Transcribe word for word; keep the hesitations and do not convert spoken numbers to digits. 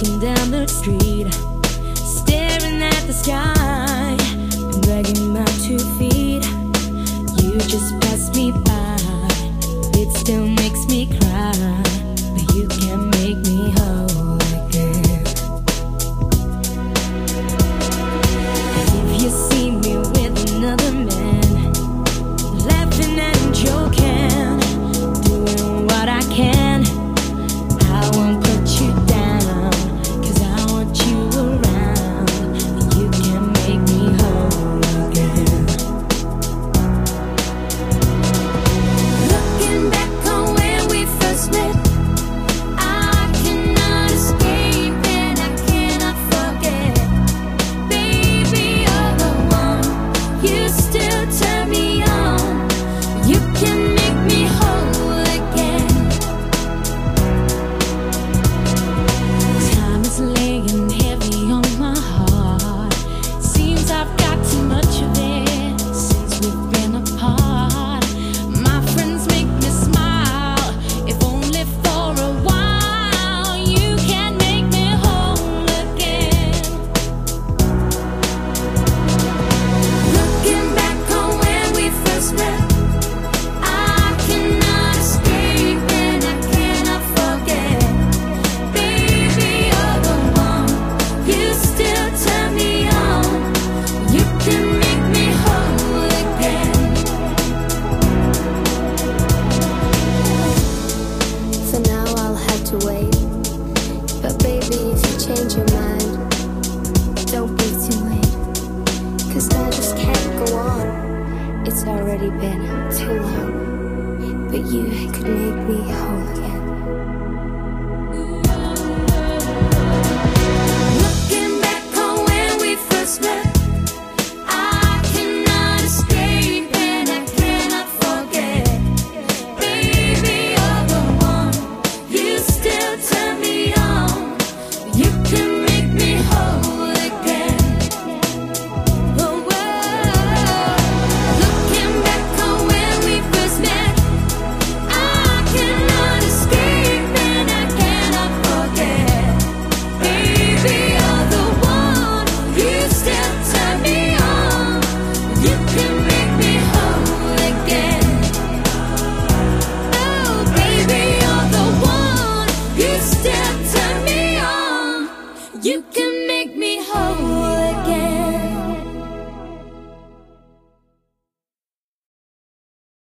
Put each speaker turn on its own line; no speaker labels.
walking down the street, staring at the sky, and dragging my two feet. You just passed me by. It still makes me cry, but you can make me whole again. If you see me with another man, laughing and joking, doing what I can, I won't put you down, 'cause I want you around. You can make me whole again. Looking back on when we first met, I cannot escape and I cannot forget. Baby, you're the one, you still turn me on. You can make me whole again. Time is laying heavy on my heart. Seems I've got too much of it since we've been apart. My friends make me smile, if only for a while. You can make me whole again. Looking back on when we first met, I cannot escape and I cannot forget. Baby, you're the one, you still turn me on. You can make me whole again. For now I'll have to wait, but baby, if you change your mind, don't be too late, 'cause I just can't go on. It's already been too long, but you could make me whole again.